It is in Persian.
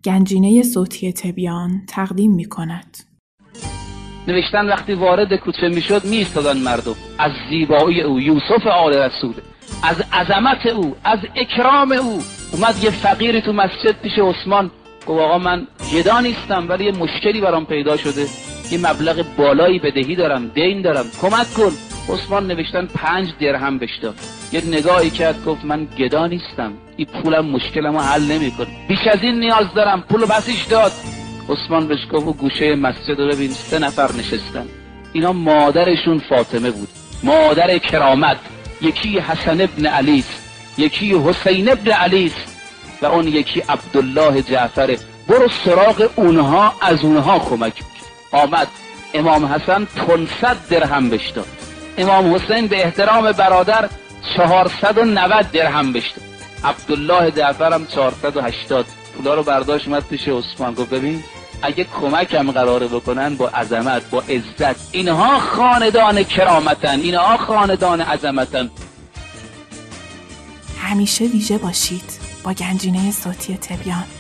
گنجینه صوتی تبیان تقدیم می‌کند. نوشتن وقتی وارد کوچه میشد میایستادن مردم، از زیبایی او، یوسف آل رسول، از عظمت او، از اکرام او. اومد یه فقیری تو مسجد پیش عثمان گفت آقا من گدا نیستم ولی یه مشکلی برام پیدا شده، یه مبلغ بالایی بدهی دارم، دین دارم، کمک کن. عثمان نوشتن 5 درهم بهش داد. یه نگاهی کرد گفت من گدا نیستم، این پولم مشکلمو حل نمیکنه، بیش از این نیاز دارم. پولو بسش داد. عثمان بهش گفت گوشه مسجد رو ببین 3 نفر نشستن، اینا مادرشون فاطمه بود، مادر کرامت. یکی حسن ابن علی است، یکی حسین ابن علی است و اون یکی عبدالله جعفره. برو سراغ اونها، از اونها کمک بگیر. آمد امام حسن 500 درهم بهش داد، امام حسین به احترام برادر 490 درهم بهش داد، عبدالله جعفر هم 480. پولا رو برداشت اومد پیش عثمان گفت ببین اگه کمکم قراره بکنن با عظمت، با عزت، اینها خاندان کرامتن، اینها خاندان عظمتن. همیشه ویژه باشید با گنجینه صوتی تبیان.